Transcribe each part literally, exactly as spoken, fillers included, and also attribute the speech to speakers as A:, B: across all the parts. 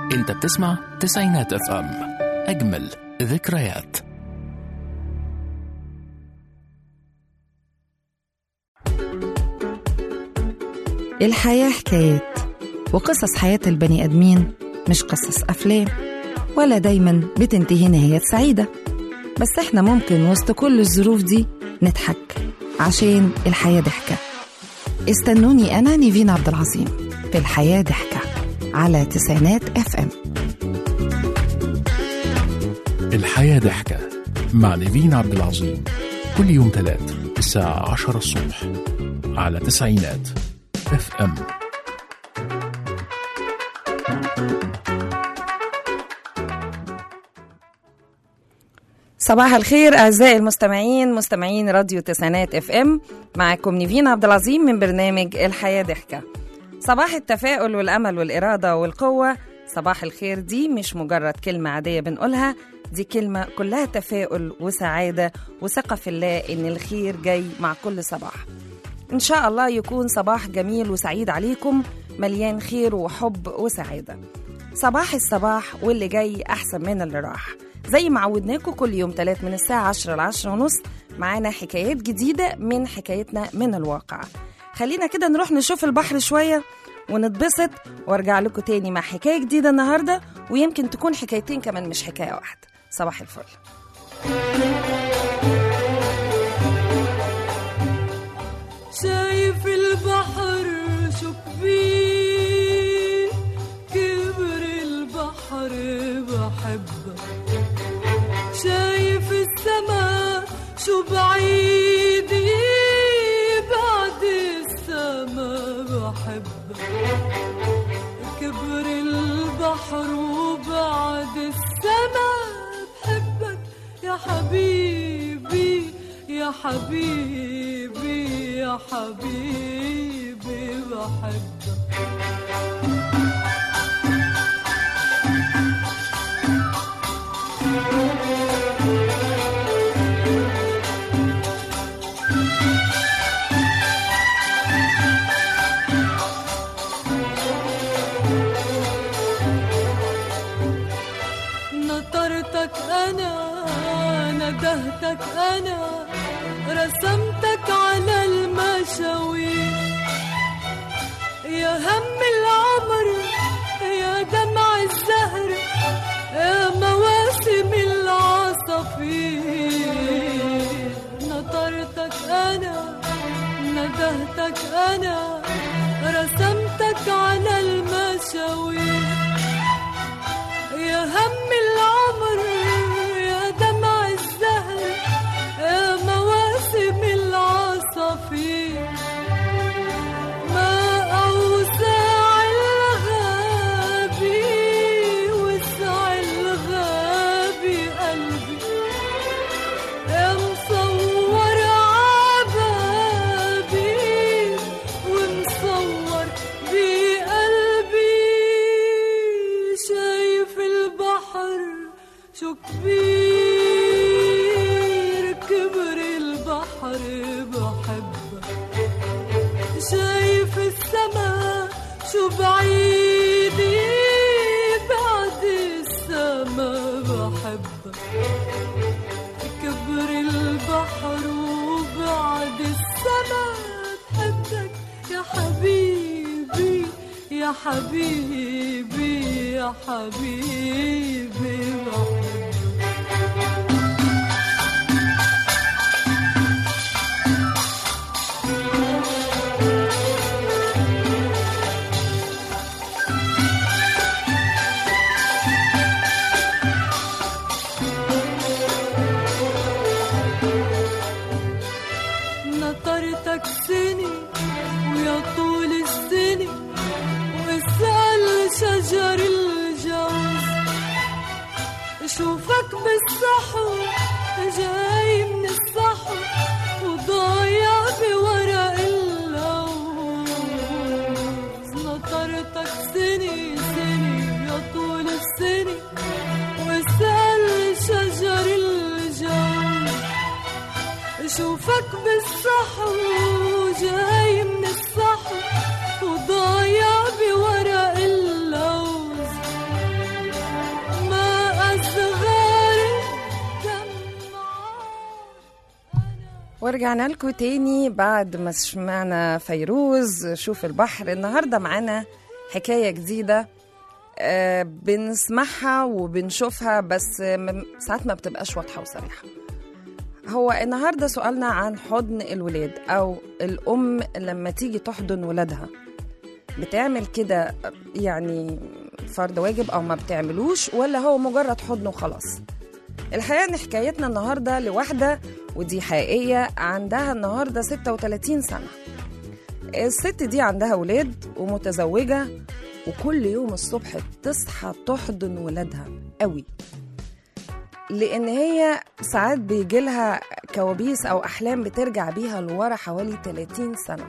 A: انت بتسمع تسعينات اف ام، اجمل ذكريات.
B: الحياة حكايات وقصص حياة البني آدمين، مش قصص أفلام، ولا دايما بتنتهي نهاية سعيدة. بس احنا ممكن وسط كل الظروف دي نضحك عشان الحياة ضحكة. استنوني أنا نيفين عبد العظيم في الحياة ضحكة على تسعينات اف ام.
A: الحياة ضحكة مع نيفين عبد العظيم، كل يوم ثلاث الساعة عشرة الصبح على تسعينات اف ام.
B: صباح الخير أعزائي المستمعين، مستمعين راديو تسعينات اف ام. معكم نيفين عبد العظيم من برنامج الحياة ضحكة. صباح التفاؤل والأمل والإرادة والقوة. صباح الخير دي مش مجرد كلمة عادية بنقولها، دي كلمة كلها تفاؤل وسعادة وثقة في الله إن الخير جاي مع كل صباح. إن شاء الله يكون صباح جميل وسعيد عليكم، مليان خير وحب وسعادة. صباح الصباح واللي جاي أحسن من اللي راح. زي ما عودناكم كل يوم ثلاث من الساعة عشرة لعشرة ونص معانا حكايات جديدة من حكايتنا من الواقع. خلينا كده نروح نشوف البحر شوية ونتبسط، وارجع لكم تاني مع حكاية جديدة النهاردة، ويمكن تكون حكايتين كمان مش حكاية واحدة. صباح الفل.
C: شايف البحر شو كبير، كبر البحر بحبك. شايف السما شو بعيد، بعد السما بحبك. كبر البحر وبعد السما بحبك يا حبيبي يا حبيبي يا حبيبي بحبك. نطرتك أنا، ندهتك أنا، رسمتك على المشاوير. يا هم العمر يا دمع الزهر، يا مواسم العصافير. نطرتك أنا، ندهتك أنا، رسمتك على المشاوير. يا هم العمر يا دمع الزهر، يا مواسم العصافير. ما أوسع الغابي وسع الغابي قلبي، يا مصور عبابي ومصور بقلبي. شايف البحر شو كبير، كبر البحر بحبك. شايف السما شو بعيد، بعد السما بحبك. كبر البحر وبعد السما بحبك يا حبيبي يا حبيبي يا حبيبي بحبك. نطرتك سني ويا طول السني، واسأل شجر الجوز. شوفك بالصحو جاي من الصحو، وضايع بورق اللوز. نطرتك سني سني يا طول السني، واسأل شجر الجوز. شوفك بالصحو جاي من الصحو، وضايع بورق اللوز.
B: ورجعنا لكم تاني بعد ما سمعنا فيروز شوف البحر. النهاردة معانا حكاية جديدة آه بنسمعها وبنشوفها بس ساعات ما بتبقاش واضحة وصريحة. هو النهاردة سؤالنا عن حضن الولاد أو الأم لما تيجي تحضن ولادها بتعمل كده يعني فرض واجب أو ما بتعملوش، ولا هو مجرد حضن وخلاص؟ الحقيقة إن حكايتنا النهاردة لواحدة ودي حقيقية عندها النهاردة ستة وثلاثين سنة. الست دي عندها ولاد ومتزوجة، وكل يوم الصبح تصحى تحضن ولادها قوي، لأن هي ساعات بيجيلها كوابيس أو أحلام بترجع بيها لورا حوالي ثلاثين سنة.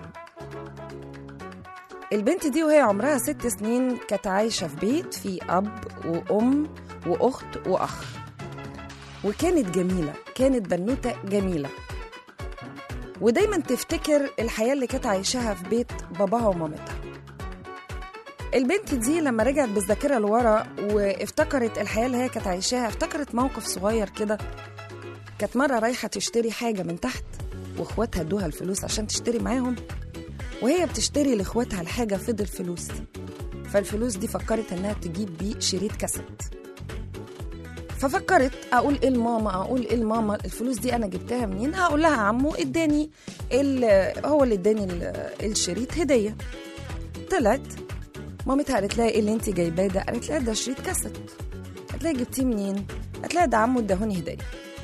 B: البنت دي وهي عمرها ست سنين كانت عايشة في بيت فيه أب وأم وأخت وأخ، وكانت جميلة، كانت بنوتة جميلة، ودايما تفتكر الحياة اللي كانت عايشاها في بيت باباها ومامتها. البنت دي لما رجعت بالذاكرة لورا وافتكرت الحياة اللي هي كانت عايشاها، افتكرت موقف صغير كده. كانت مرة رايحة تشتري حاجة من تحت واخواتها ادوها الفلوس عشان تشتري معاهم، وهي بتشتري لاخواتها الحاجة فضل فلوس، فالفلوس دي فكرت انها تجيب بيه شريط كاسيت. ففكرت اقول ايه لماما اقول ايه لماما الفلوس دي انا جبتها منين؟ هقول لها عمو اداني هو اللي اداني الشريط هديه. طلعت مامتها قالت لها ايه اللي انت جايباه ده؟ قالت لها ده شريط كاسيت. قالت لها جبتيه منين؟ قالت لها ده عمو اداهوني هديه.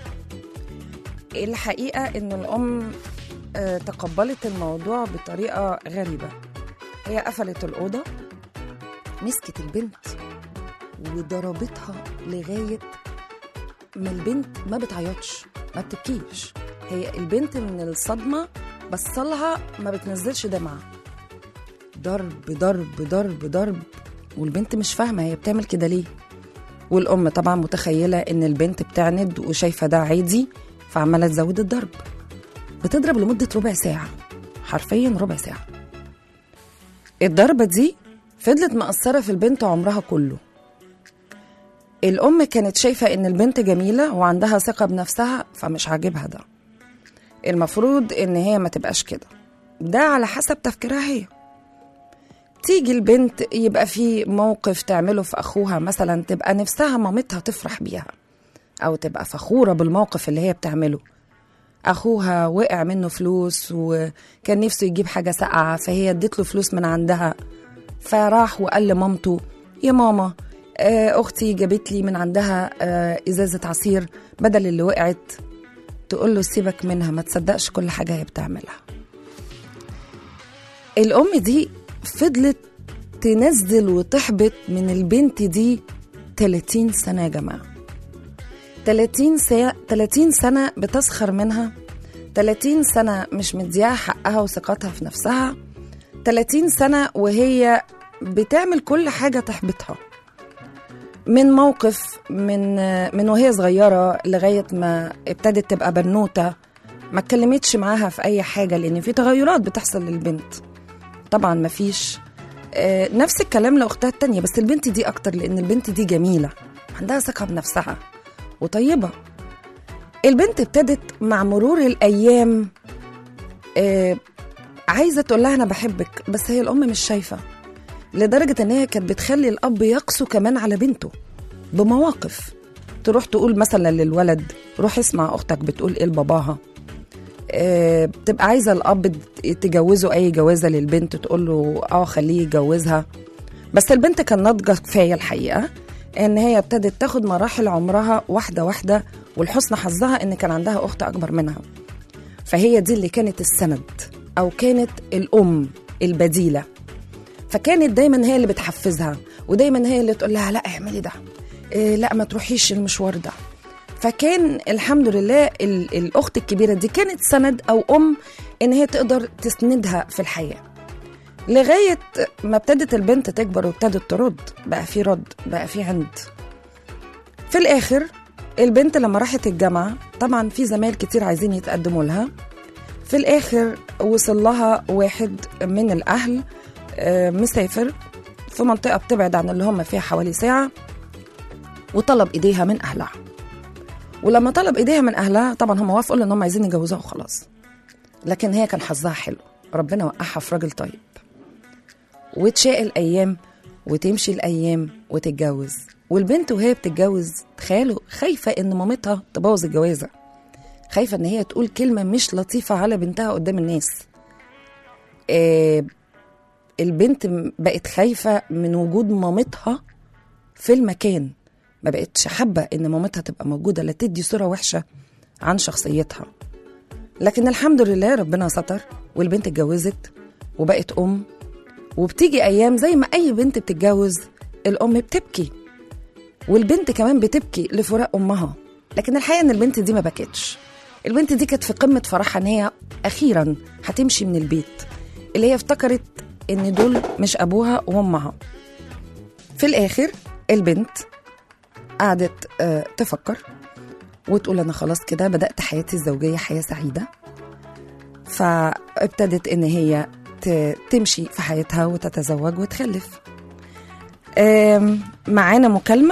B: الحقيقه ان الام تقبلت الموضوع بطريقه غريبه. هي قفلت الاوضه، مسكت البنت وضربتها لغايه ما البنت ما بتعيطش ما بتبكيش. هي البنت من الصدمه بصلها ما بتنزلش دمعة، ضرب ضرب ضرب ضرب، والبنت مش فاهمه هي بتعمل كده ليه. والام طبعا متخيله ان البنت بتعند وشايفه ده عادي، فعماله تزود الضرب. بتضرب لمده ربع ساعه، حرفيا ربع ساعه. الضربه دي فضلت مأثره في البنت عمرها كله. الأم كانت شايفة إن البنت جميلة وعندها ثقة بنفسها، فمش عاجبها ده. المفروض إن هي ما تبقاش كده، ده على حسب تفكيرها هي. تيجي البنت يبقى في موقف تعمله في أخوها مثلا، تبقى نفسها مامتها تفرح بيها أو تبقى فخورة بالموقف اللي هي بتعمله. أخوها وقع منه فلوس وكان نفسه يجيب حاجة ساقعة، فهي ادت له فلوس من عندها، فراح وقال لمامته يا ماما أختي جابت لي من عندها إزازة عصير بدل اللي وقعت. تقول له سيبك منها، ما تصدقش كل حاجة هي بتعملها. الأم دي فضلت تنزل وتحبط من البنت دي ثلاثين سنة يا جماعة. ثلاثين سنة بتسخر منها، ثلاثين سنة مش مديها حقها وثقتها في نفسها، ثلاثين سنة وهي بتعمل كل حاجة تحبطها، من موقف من من وهي صغيرة لغاية ما ابتدت تبقى بنوتة. ما اتكلمتش معاها في أي حاجة لأن في تغيرات بتحصل للبنت. طبعا ما فيش آه نفس الكلام لأختها التانية، بس البنت دي أكتر لأن البنت دي جميلة عندها ثقة بنفسها وطيبة. البنت ابتدت مع مرور الأيام آه عايزة تقول لها أنا بحبك، بس هي الأم مش شايفة، لدرجة ان هي كانت بتخلي الاب يقسو كمان على بنته بمواقف. تروح تقول مثلا للولد روح اسمع اختك بتقول ايه لباباها. أه بتبقى عايزة الاب تجوزه اي جوازة للبنت، تقول له اه خليه يجوزها. بس البنت كان ناضجة كفاية الحقيقة ان هي ابتدت تاخد مراحل عمرها واحدة واحدة، والحسن حظها ان كان عندها اخت اكبر منها، فهي دي اللي كانت السند او كانت الام البديلة. فكانت دايما هي اللي بتحفزها، ودايما هي اللي تقول لها لا اعملي ده، إيه لا ما تروحيش المشوار ده. فكان الحمد لله الأخت الكبيرة دي كانت سند أو أم إن هي تقدر تسندها في الحياة، لغاية ما ابتدت البنت تكبر وابتدت ترد، بقى في رد، بقى في عند. في الآخر البنت لما راحت الجامعة طبعا في زمايل كتير عايزين يتقدموا لها. في الآخر وصل لها واحد من الأهل مسافر في منطقة بتبعد عن اللي هم فيها حوالي ساعة، وطلب إيديها من أهلها. ولما طلب إيديها من أهلها طبعا هم وافقوا لأنهم عايزين يجوزوها وخلاص. لكن هي كان حظها حلو، ربنا وقعها في راجل طيب، وتشاء الأيام وتمشي الأيام وتتجوز. والبنت وهي بتتجوز تخيلوا خايفة إن مامتها تبوظ الجوازة، خايفة إن هي تقول كلمة مش لطيفة على بنتها قدام الناس. آه البنت بقت خايفة من وجود مامتها في المكان، ما بقتش حابة إن مامتها تبقى موجودة لا تدي صورة وحشة عن شخصيتها. لكن الحمد لله ربنا ستر والبنت اتجوزت وبقت أم، وبتيجي أيام زي ما أي بنت بتتجوز الأم بتبكي، والبنت كمان بتبكي لفراق أمها. لكن الحقيقة إن البنت دي ما بكتش، البنت دي كانت في قمة فرحها إن هي أخيرا هتمشي من البيت اللي هي افتكرت إن دول مش أبوها وأمها. في الآخر البنت قعدت آه تفكر وتقول أنا خلاص كده بدأت حياتي الزوجية حياة سعيدة، فابتدت إن هي تمشي في حياتها وتتزوج وتخلف. معانا مكالمة.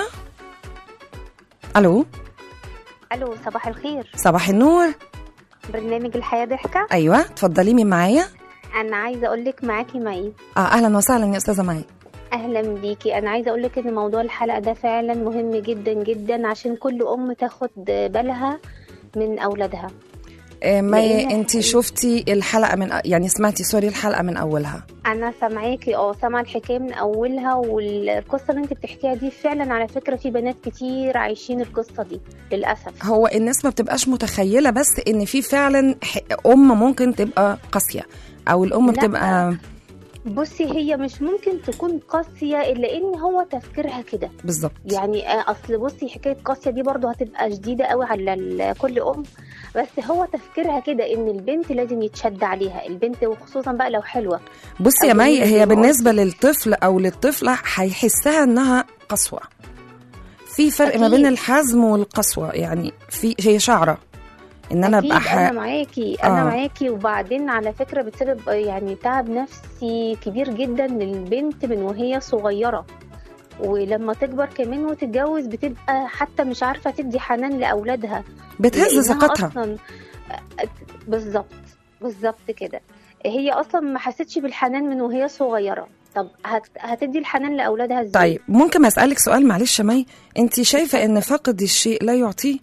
B: ألو.
D: ألو، صباح الخير.
B: صباح النور.
D: برنامج الحياة ضحكة.
B: أيوة اتفضلي، مين معايا؟
D: أنا عايزة أقولك معاكي مي.
B: آه أهلا وسهلا يا أستاذة مي.
D: أهلا بيكي. أنا عايزة أقولك إن موضوع الحلقة ده فعلا مهم جدا جدا عشان كل أم تاخد بالها من أولادها.
B: مي انتي شفتي الحلقة من يعني سمعتي سوري الحلقة من أولها؟
D: أنا سامعاكي اه سامعة الحكاية من أولها، والقصة اللي انت بتحكيها دي فعلا على فكرة في بنات كتير عايشين القصة دي للأسف.
B: هو الناس ما بتبقاش متخيلة بس إن في فعلا أم ممكن تبقى قاسية أو الأم بتبقى.
D: بصي هي مش ممكن تكون قاسية إلا إن هو تفكيرها كده
B: بالظبط.
D: يعني أصل بصي حكاية قاسية دي برضو هتبقى شديدة قوي على كل أم، بس هو تفكيرها كده إن البنت لازم يتشد عليها، البنت وخصوصا بقى لو حلوة.
B: بصي يا مي هي بالنسبة للطفل أو للطفلة هيحسها إنها قسوة، في فرق أكيد ما بين الحزم والقسوة، يعني في هي شعرة ان انا ابقى ح...
D: انا معاكي انا آه. معاكي. وبعدين على فكره بتسبب يعني تعب نفسي كبير جدا للبنت من وهي صغيره، ولما تكبر كمان وتتجوز بتبقى حتى مش عارفه تدي حنان لاولادها،
B: بتهز ثقتها.
D: اصلا بالظبط بالظبط كده، هي اصلا ما حستش بالحنان من وهي صغيره. طب هت... هتدي الحنان لاولادها ازاي؟
B: طيب ممكن اسالك سؤال معلش يا مي، انت شايفه ان فقد الشيء لا يعطيه؟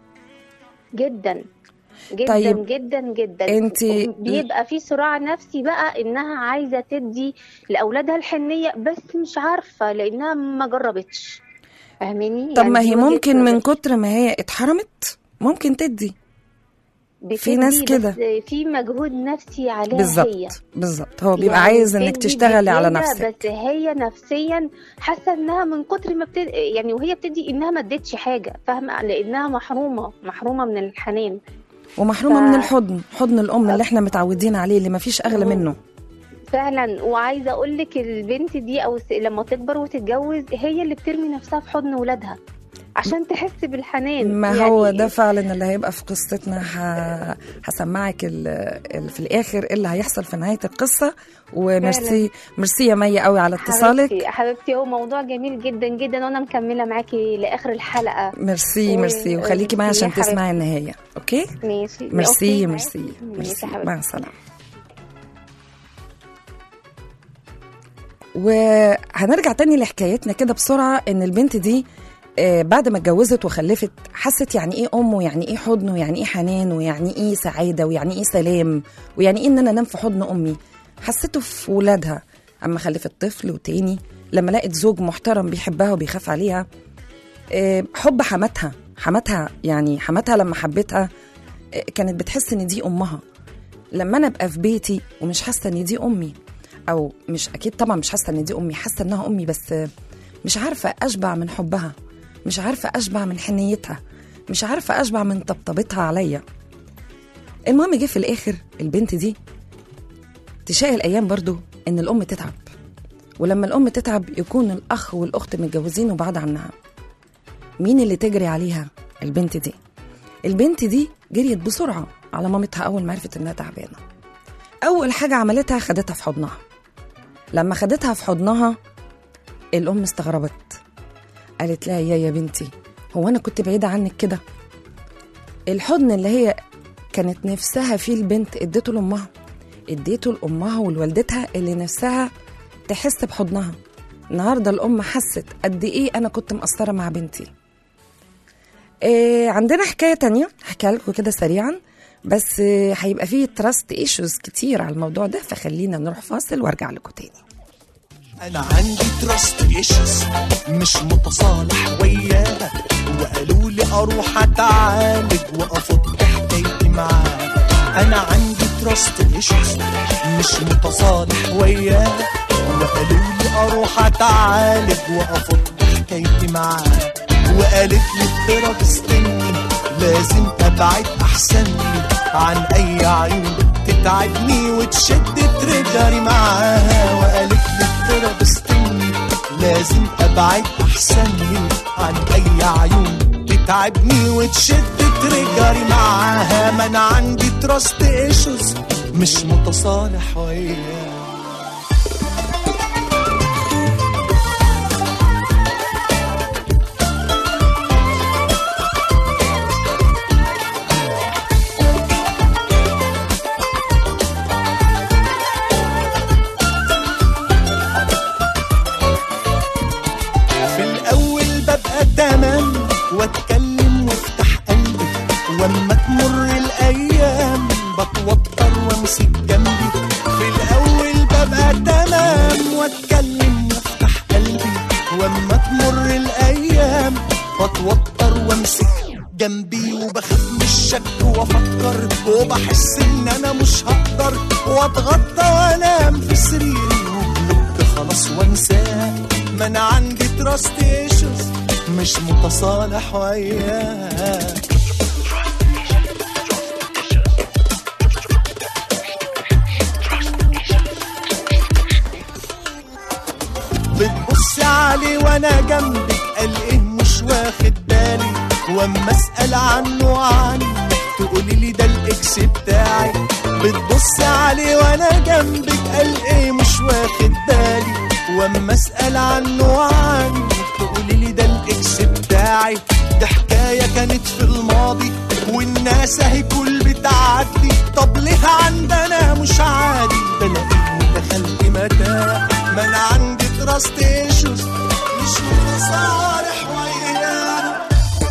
D: جدا جدا
B: طيب
D: جدا جدا.
B: انتي
D: بيبقى في صراع نفسي بقى انها عايزه تدي لاولادها الحنيه بس مش عارفه لانها ما جربتش، فاهميني؟
B: طب يعني ما هي ممكن من كتر ما هي اتحرمت ممكن تدي، في ناس كده
D: في مجهود نفسي عليها.
B: بالظبط بالظبط، هو بيبقى يعني عايز انك تشتغلي على نفسك،
D: بس هي نفسيا حاسه انها من كتر ما بتدي يعني وهي بتدي انها ما ادتش حاجه، فاهمه؟ لانها محرومه محرومه من الحنان
B: ومحرومه ف... من الحضن، حضن الام اللي احنا متعودين عليه اللي ما فيش اغلى منه
D: فعلا. وعايزه اقول لك البنت دي او لما تكبر وتتجوز هي اللي بترمي نفسها في حضن ولادها عشان تحس بالحنان.
B: ما يعني هو ده فعلا اللي هيبقى في قصتنا. ه... هسمعك ال... ال... في الاخر اللي هيحصل في نهايه القصه. وميرسي ميرسي يا مي قوي على اتصالك
D: حبيبتي حبيبتي. هو موضوع جميل جدا جدا وانا مكمله معاكي لاخر الحلقه.
B: ميرسي و... ميرسي وخليكي معايا عشان تسمعي النهايه. اوكي
D: ماشي
B: ميرسي ميرسي ميرسي مع السلامه. وهنرجع تاني لحكايتنا كده بسرعه. ان البنت دي آه بعد ما اتجوزت وخلفت حست يعني ايه ام ويعني ايه حضن ويعني ايه حنان ويعني ايه سعاده ويعني ايه سلام ويعني ايه ان انا انام في حضن امي. حسيته في ولادها اما خلفت طفل وتاني، لما لقت زوج محترم بيحبها وبيخاف عليها. آه حب حماتها حماتها يعني حماتها لما حبتها آه كانت بتحس ان دي امها. لما انا ابقى في بيتي ومش حاسه ان دي امي، او مش اكيد طبعا مش حاسه ان دي امي، حاسه انها امي بس مش عارفه اشبع من حبها، مش عارفة أشبع من حنيتها، مش عارفة أشبع من طبطبتها عليا. المهم جه في الآخر البنت دي تشاء الأيام برضو إن الأم تتعب، ولما الأم تتعب يكون الأخ والأخت متجوزين وبعد عنها. مين اللي تجري عليها؟ البنت دي. البنت دي جريت بسرعة على مامتها أول ما عرفت إنها تعبانة. أول حاجة عملتها خدتها في حضنها. لما خدتها في حضنها الأم استغربت، قالت لها يا يا بنتي هو أنا كنت بعيدة عنك كده؟ الحضن اللي هي كانت نفسها فيه البنت اديته لأمها، اديته لأمها ولوالدتها اللي نفسها تحس بحضنها. النهاردة الأم حست قد إيه أنا كنت مقصرة مع بنتي. إيه عندنا حكاية تانية هحكيها لكم كده سريعا، بس إيه هيبقى فيه تراست ايشوز كتير على الموضوع ده، فخلينا نروح فاصل وارجع لكم تاني.
E: أنا عندي تراست ايشوز مش متصالح وياها، وقالوا لي أروح أتعالج وأفض حكايتي معاها. أنا عندي تراست ايشوز مش متصالح وياها، وقالوا لي أروح أتعالج وأفض حكايتي معاها. وقالت لي الثيرابيستني لازم أبعد أحسن لي عن أي عيون تتعبني وتشد تريجري معاها. وقالت لي الثيرابيستني لازم أبعد أحسن لي عن أي عيون تتعبني وتشد تريجري معاها. ما أنا عندي تراست ايشوز مش متصالح وياها. تمام واتكلم وافتح قلبي، واما تمر الايام بتوتر وامسك جنبي. في الاول ببقى تمام واتكلم وافتح قلبي، واما تمر الايام بتوتر وامسك جنبي. وبخاف من الشك وافكر وبحس ان انا مش هقدر، واتغطى وانام في سريري وبلوك خلاص وانساها. ما انا عندي تراست ايشوز مش متصالح وياها. بتبص علي وانا جنبك قال ايه مش واخد بالي، واما اسال عنه عني تقولي لي ده الاكس بتاعي. بتبص علي وانا جنبك قال ايه مش واخد بالي، واما اسال عنه عني تقولي لي ده الاكس بتاعي. ده حكايه كانت في الماضي والناس اهي كل بتعدي. طب ليه عندنا مش عادي؟ ده انا دخلت متاع. ما انا عندي تراست ايشوز مش متصالح وياها.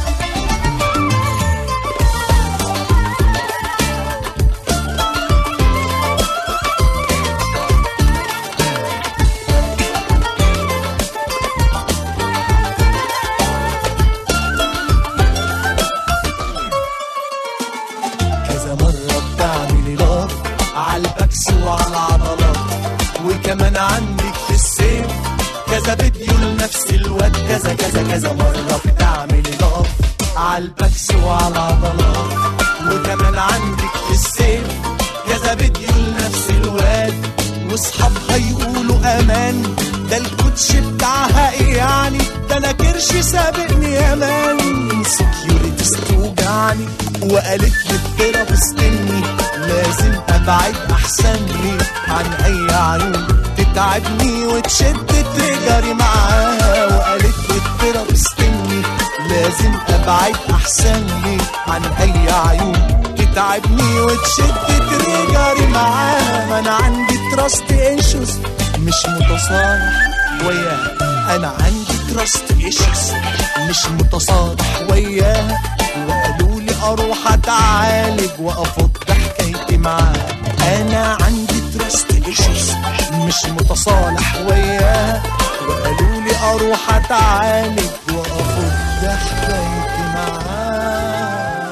E: وعلى العضلات وكمان عندك في السيف كذا فيديو لنفس الواد. كذا كذا كذا مرة بتعملي لاف عالبكس وعلى العضلات، وكمان عندك في السيف كذا فيديو لنفس الواد. واصحابها يقولوا امان ده الكوتش بتاعها ايه يعني، ده انا كرشي سابقني يا مان. سكيورتيز توجعني وقالت لي الثيرابيستني لازم ابعد احسن لي عن اي عيون تتعبني وتشد تريجري معاها. وقالت لي الثيرابيستني لازم ابعد احسن لي عن اي عيون تتعبني وتشد تريجري معاها. ما انا عندي تراست ايشوز مش متصالح وياها. انا عندي تراست ايشوز مش متصالح وياها. وقالوا لي اروح اتعالج وافض حكايتي معاها. انا عندي تراست ايشوز مش متصالح وياها. وقالوا لي اروح اتعالج وافض حكايتي معاها.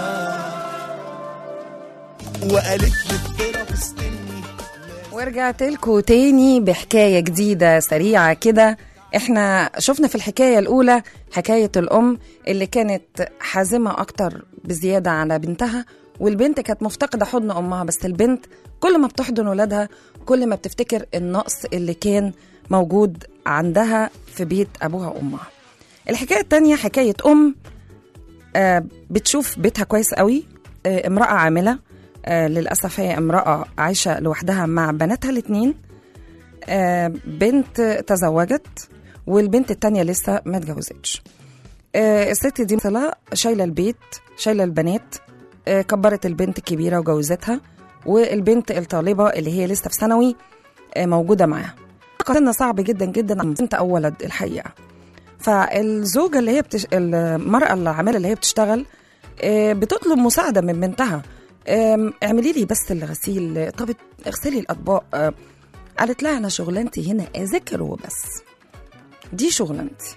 E: وقالت لي الثيرابيستني.
B: ورجعت لكم تاني بحكاية جديدة سريعة كده. احنا شفنا في الحكاية الأولى حكاية الأم اللي كانت حازمة أكتر بزيادة على بنتها، والبنت كانت مفتقدة حضن أمها. بس البنت كل ما بتحضن ولادها كل ما بتفتكر النقص اللي كان موجود عندها في بيت أبوها وأمها. الحكاية التانية حكاية أم آه بتشوف بيتها كويس قوي، آه امرأة عاملة، آه للأسف هي امرأة عايشة لوحدها مع بناتها الاتنين. آه بنت تزوجت والبنت التانية لسه ما اتجوزتش. آه الست دي مثلا شايلة البيت، شايلة البنات، آه، كبرت البنت الكبيرة وجوزتها، والبنت الطالبة اللي هي لسه في ثانوي آه، موجودة معاها. سنة صعب جدا جدا عن بنت أو ولد الحقيقة. فالزوجة اللي هي بتش... المرأة العاملة اللي هي بتشتغل آه، بتطلب مساعدة من بنتها، آم، اعملي لي بس الغسيل، طب اغسلي الأطباق. آه، قالت لها أنا شغلانتي هنا أذاكر وبس، دي شغلانتي.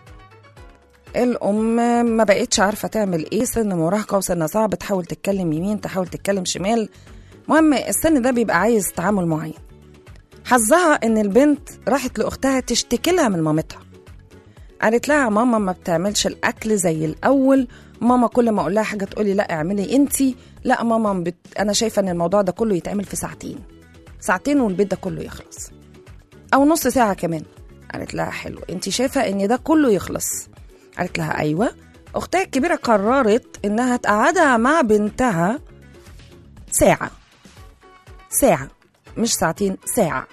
B: الأم ما بقتش عارفة تعمل إيه، سن مراهقة وسن صعب، تحاول تتكلم يمين تحاول تتكلم شمال. مهم السن ده بيبقى عايز تعامل معين. حظها إن البنت راحت لأختها تشتكي لها من مامتها، قالت لها ماما ما بتعملش الأكل زي الأول، ماما كل ما أقول لها حاجة تقولي لا اعملي أنتي، لا ماما بت... أنا شايفة إن الموضوع ده كله يتعمل في ساعتين ساعتين والبيت ده كله يخلص، أو نص ساعة كمان. قالت لها حلو، أنتي شايفة إن ده كله يخلص؟ قالت لها أيوة. أختها الكبيرة قررت إنها تقعدها مع بنتها ساعة ساعة مش ساعتين، ساعة.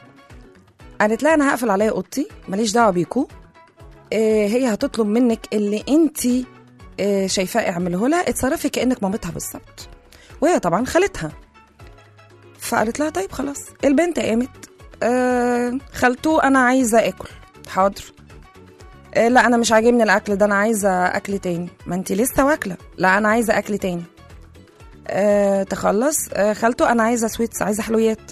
B: قالت لها أنا هقفل عليا أوضتي، ماليش دعوة بيكو، آه هي هتطلب منك اللي انتي آه شايفاه اعمله لها، اتصرفي كأنك مامتها بالظبط. وهي طبعا خالتها. فقالت لها طيب خلاص. البنت قامت، آه خالته أنا عايزة أكل. حاضر. آه لا أنا مش عاجبني الأكل ده، أنا عايزة أكل تاني. ما انتي لسه واكلة. لا أنا عايزة أكل تاني. آه تخلص. آه خالته أنا عايزة سويتس، عايزة حلويات.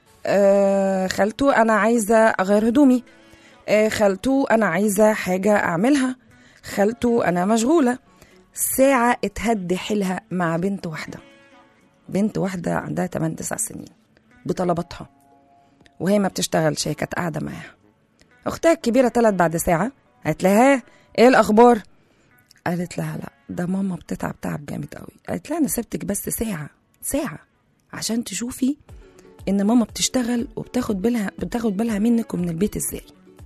B: آه خالته أنا عايزة أغير هدومي. آه خالته أنا عايزة حاجة أعملها. خالته أنا مشغولة. ساعة اتهد حيلها مع بنت واحدة، بنت واحدة عندها تمانية تسع سنين بطلباتها، وهي ما بتشتغلش، هي كانت قاعدة معاها. أختها الكبيرة طلعت بعد ساعة، قالت لها إيه الأخبار؟ قالت لها لا ده ماما بتتعب تعب جامد قوي. قالت لها أنا سبتك بس ساعة ساعة عشان تشوفي إن ماما بتشتغل وبتاخد بالها بتاخد بالها منك ومن البيت إزاي.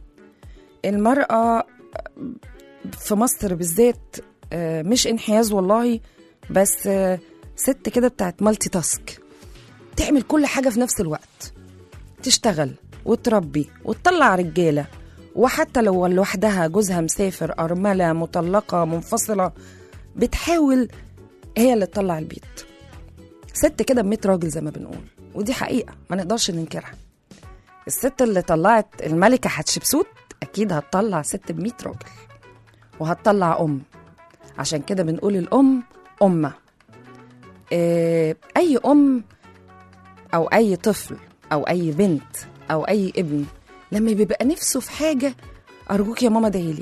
B: المرأة في مصر بالذات مش انحياز والله، بس ست كده بتاعت مالتي تاسك، تعمل كل حاجة في نفس الوقت، تشتغل وتربي وتطلع رجالة، وحتى لو لوحدها جوزها مسافر، أرملة، مطلقة، منفصلة، بتحاول هي اللي تطلع البيت. ست كده بميت راجل زي ما بنقول، ودي حقيقة ما نقدرش ننكرها. الست اللي طلعت الملكة حتشبسوت أكيد هتطلع ست بميت راجل، وهتطلع أم. عشان كده بنقول الأم أمة. إيه أي أم أو أي طفل أو أي بنت أو أي ابن لما بيبقى نفسه في حاجة، أرجوك يا ماما ادعيلي،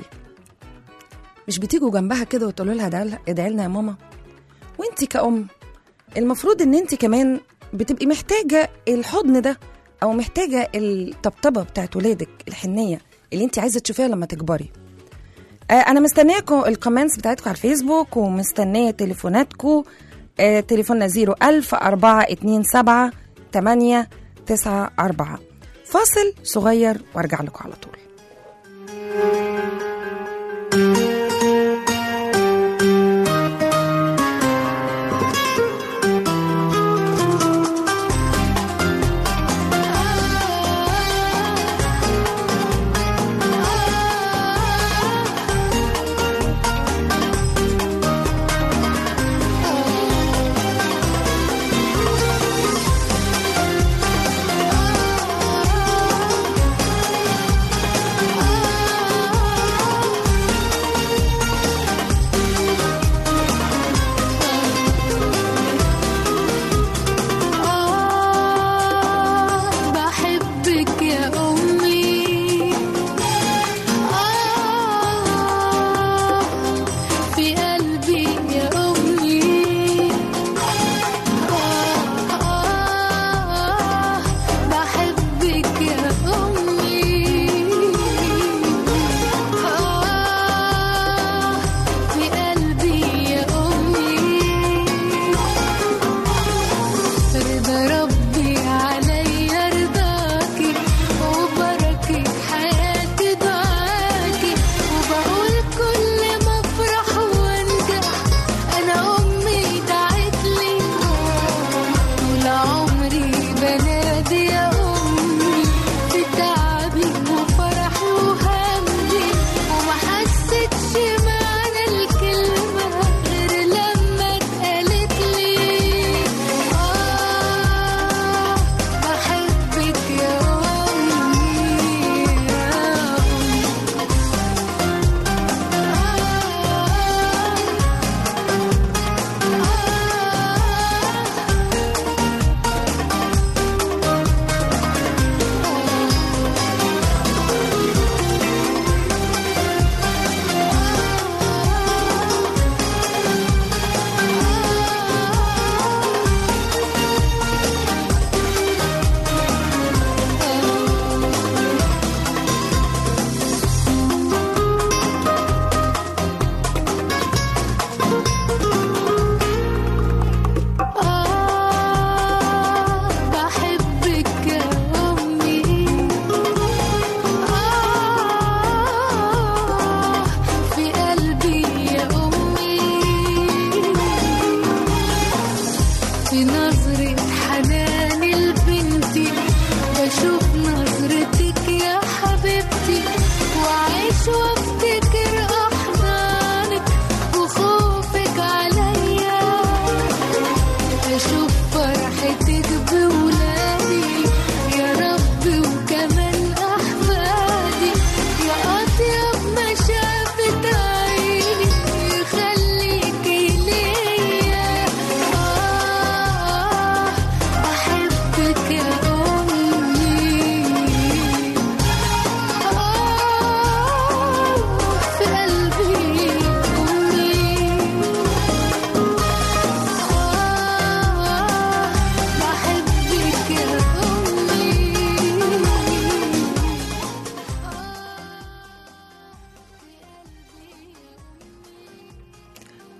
B: مش بتيجوا جنبها كده وتقولوا لها ادعي لنا يا ماما؟ وانتي كأم المفروض ان انتي كمان بتبقي محتاجة الحضن ده، أو محتاجة الطبطبة بتاعت ولادك، الحنية اللي انتي عايزة تشوفيها لما تكبري. أنا مستنياكم الكومنتس بتاعتكم على الفيسبوك، ومستنية تليفوناتكم. تليفوننا زيرو ألف أربعة اتنين سبعة تمانية تسعة أربعة. فاصل صغير وارجع لكم على طول.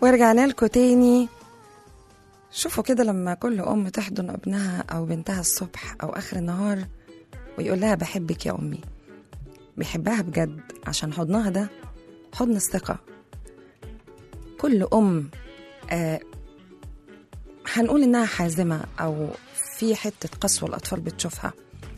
B: ورجعنا لكم تاني. شوفوا كده لما كل أم تحضن ابنها أو بنتها الصبح أو آخر النهار ويقول لها بحبك يا أمي، بيحبها بجد، عشان حضنها ده حضن الثقة. كل أم آه هنقول إنها حازمة أو في حتة قسوة الأطفال بتشوفها،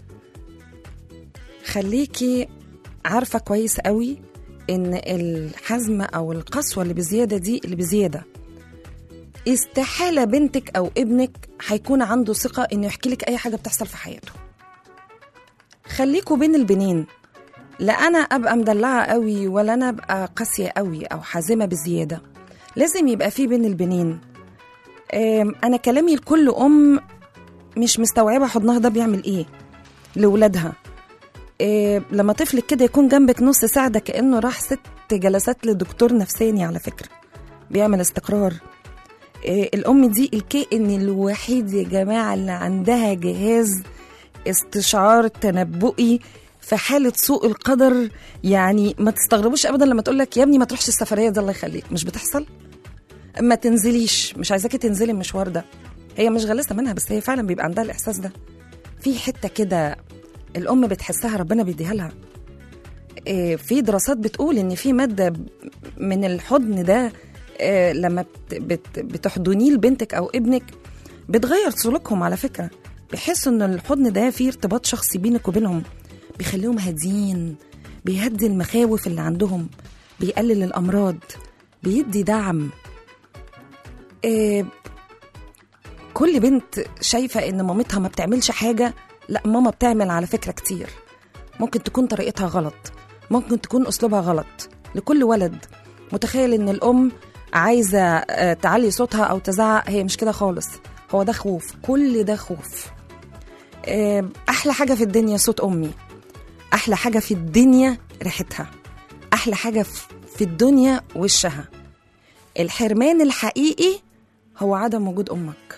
B: خليكي عارفة كويس قوي إن الحزم أو القسوة اللي بزيادة دي اللي بزيادة استحالة بنتك أو ابنك هيكون عنده ثقة إنه يحكي لك أي حاجة بتحصل في حياته. خليكوا بين البنين، لا أنا أبقى مدلعة قوي ولا أنا أبقى قاسية قوي أو حازمة بزيادة، لازم يبقى في بين البنين. أنا كلامي لكل أم مش مستوعبة حضنها ده بيعمل إيه لولادها. إيه لما طفلك كده يكون جنبك نص ساعة ده كأنه راح ست جلسات لدكتور نفساني، على فكرة بيعمل استقرار. إيه الأم دي الكائن الوحيد يا جماعة اللي عندها جهاز استشعار تنبؤي في حالة سوء القدر. يعني ما تستغربوش أبدا لما تقولك يا ابني ما تروحش السفرية دي الله يخليك، مش بتحصل. ما تنزليش، مش عايزاكي تنزلي المشوار ده. هي مش غلسة منها بس هي فعلا بيبقى عندها الإحساس ده. في حتة كده الأم بتحسها ربنا بيديها لها. إيه في دراسات بتقول إن في مادة من الحضن ده إيه لما بت بتحضنيه لبنتك أو ابنك بتغير سلوكهم. على فكرة بيحسوا إن الحضن ده فيه ارتباط شخصي بينك وبينهم، بيخليهم هادين، بيهدي المخاوف اللي عندهم، بيقلل الأمراض، بيدي دعم. إيه كل بنت شايفة إن مامتها ما بتعملش حاجة، لا ماما بتعمل على فكرة كتير. ممكن تكون طريقتها غلط، ممكن تكون أسلوبها غلط. لكل ولد متخيل إن الأم عايزة تعلي صوتها أو تزعق، هي مش كده خالص، هو ده خوف، كل ده خوف. أحلى حاجة في الدنيا صوت أمي، أحلى حاجة في الدنيا ريحتها، أحلى حاجة في الدنيا وشها. الحرمان الحقيقي هو عدم وجود أمك.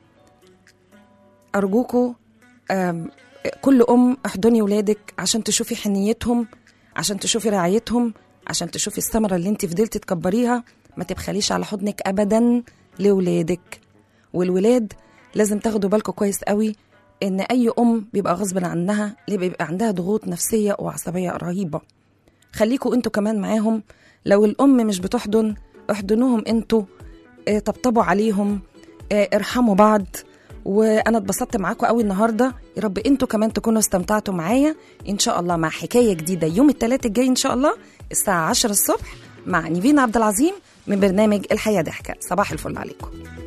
B: أرجوكوا كل أم احضني ولادك عشان تشوفي حنيتهم، عشان تشوفي رعايتهم، عشان تشوفي الثمرة اللي انت فضلتي تكبريها. ما تبخليش على حضنك أبدا لولادك. والولاد لازم تاخدوا بالكم كويس قوي إن أي أم بيبقى غصب عنها، اللي بيبقى عندها ضغوط نفسية وعصبية رهيبة. خليكوا انتوا كمان معاهم. لو الأم مش بتحضن احضنوهم انتوا، اه طبطبوا عليهم، اه ارحموا بعض. وانا اتبسطت معاكم قوي النهارده، يا رب انتوا كمان تكونوا استمتعتوا معايا ان شاء الله، مع حكايه جديده يوم الثلاث الجاي ان شاء الله الساعه عشرة الصبح مع نيفين عبد العظيم من برنامج الحياه ضحكه. صباح الفل عليكم.